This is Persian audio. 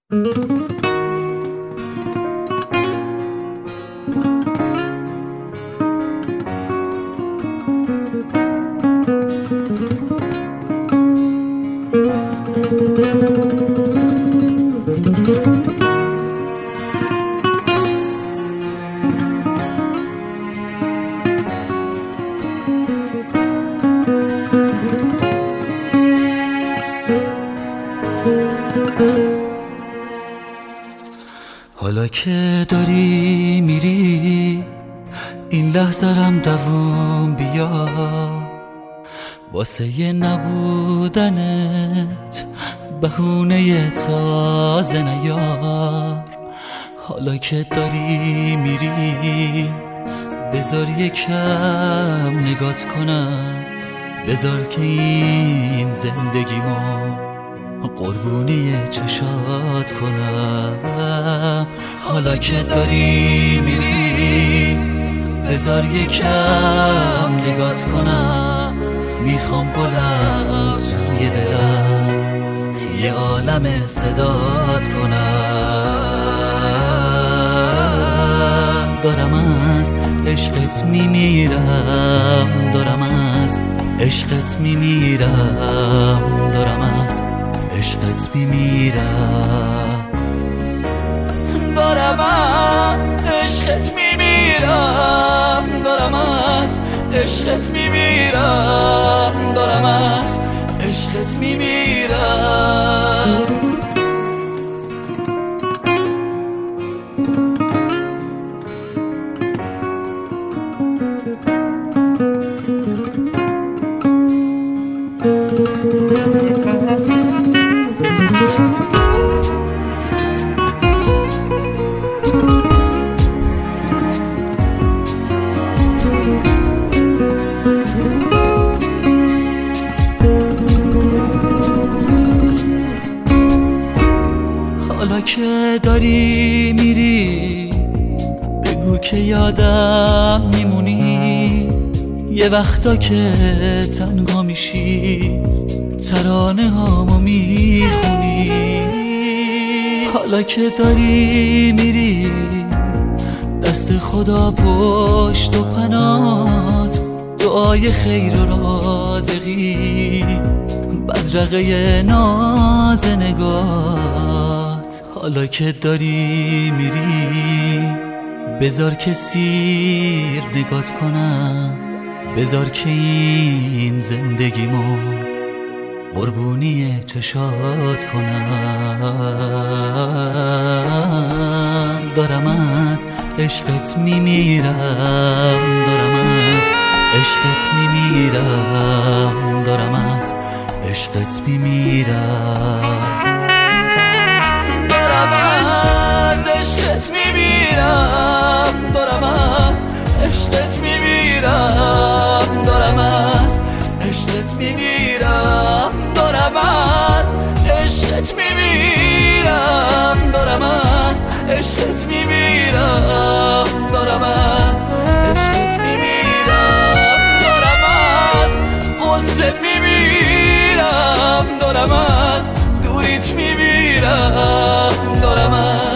حالا که داری میری این لحظه‌رم دووم بیا، واسه نبودنت بهونه تازه نیار. حالا که داری میری بذار یکم نگات کنم، بذار که این زندگیمو قربونی چشات کنم. حالا که داری میری بذار یکم نگات کنم، میخوام بلند توی دلم یه عالم صدات کنم. دارم از عشقت میمیرم، دارم از عشقت میمیرم، دارم از عشقت میمیرم، دارم از عشقت میمیرم، دارم از عشقت میمیرم، دارم از عشقت میمیرم. حالا که داری میری بگو که یادم میمونی، یه وقتا که تنها میشی ترانه هامو میخونی. حالا که داری میری دست خدا پشت و پنات، دعای خیر و رازقی بدرقه ناز نگات. حالا که داری میری بذار که سیر نگات کنم، بذار که این زندگیمو قربونی چشات کنم. دارم از عشقت میمیرم، دارم از عشقت میمیرم، دارم از عشقت میمیرم، دارم از عشقت میمیرم، دارم از عشقت میمیرم، دارم از عشقت میمیرم، دارم از عشقت میمیرم، دارم از عشقت میمیرم، دارم از عشقت میمیرم، دارم از قصه میمیرم، دارم از دوریت میمیرم، دارم از